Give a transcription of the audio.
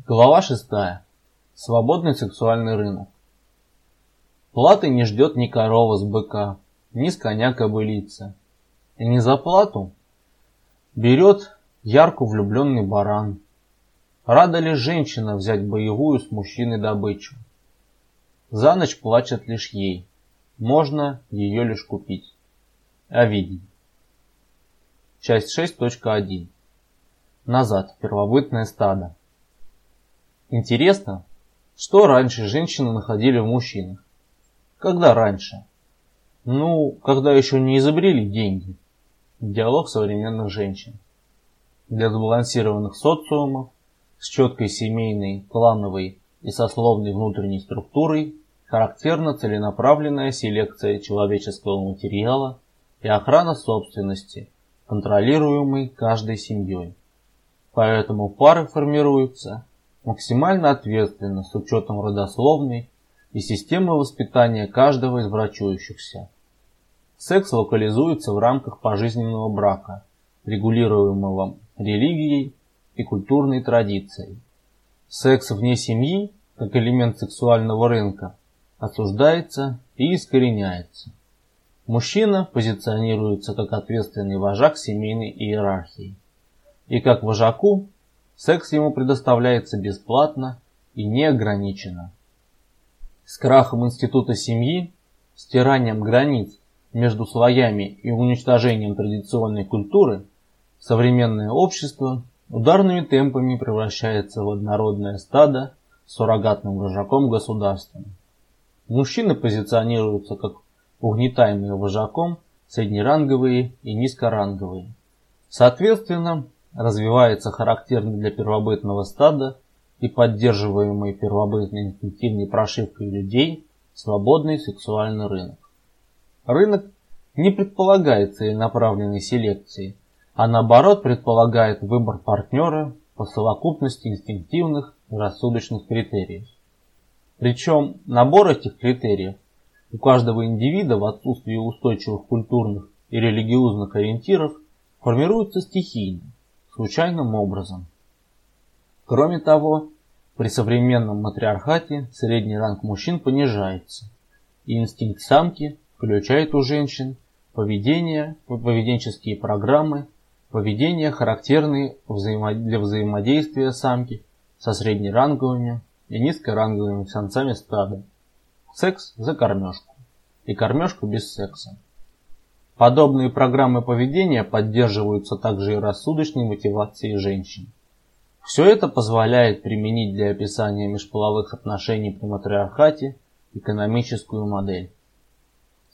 Глава 6. Свободный сексуальный рынок. Платы не ждет ни корова с быка, ни с коня кобылица. И не за плату берет ярко влюбленный баран. Рада ли женщина взять боевую с мужчины добычу? За ночь плачет лишь ей, можно ее лишь купить. Овидий. Часть 6.1. Назад в первобытное стадо. Интересно, что раньше женщины находили в мужчинах? Когда раньше? Когда еще не изобрели деньги. Диалог современных женщин. Для сбалансированных социумов с четкой семейной, клановой и сословной внутренней структурой характерна целенаправленная селекция человеческого материала и охрана собственности, контролируемой каждой семьей. Поэтому пары формируются максимально ответственно с учетом родословной и системы воспитания каждого из брачующихся. Секс локализуется в рамках пожизненного брака, регулируемого религией и культурной традицией. Секс вне семьи, как элемент сексуального рынка, осуждается и искореняется. Мужчина позиционируется как ответственный вожак семейной иерархии. И как вожаку секс ему предоставляется бесплатно и неограниченно. С крахом института семьи, стиранием границ между слоями и уничтожением традиционной культуры, современное общество ударными темпами превращается в однородное стадо с суррогатным вожаком государством. Мужчины позиционируются как угнетаемые вожаком среднеранговые и низкоранговые. Соответственно, развивается характерный для первобытного стада и поддерживаемый первобытной инстинктивной прошивкой людей свободный сексуальный рынок. Рынок не предполагает целенаправленной селекции, а наоборот предполагает выбор партнера по совокупности инстинктивных и рассудочных критериев. Причем набор этих критериев у каждого индивида в отсутствии устойчивых культурных и религиозных ориентиров формируется стихийно, случайным образом. Кроме того, при современном матриархате средний ранг мужчин понижается, и инстинкт самки включает у женщин поведенческие программы, поведения, характерные для взаимодействия самки со среднеранговыми и низкоранговыми самцами стада. Секс за кормежку и кормежку без секса. Подобные программы поведения поддерживаются также и рассудочной мотивацией женщин. Все это позволяет применить для описания межполовых отношений при матриархате экономическую модель.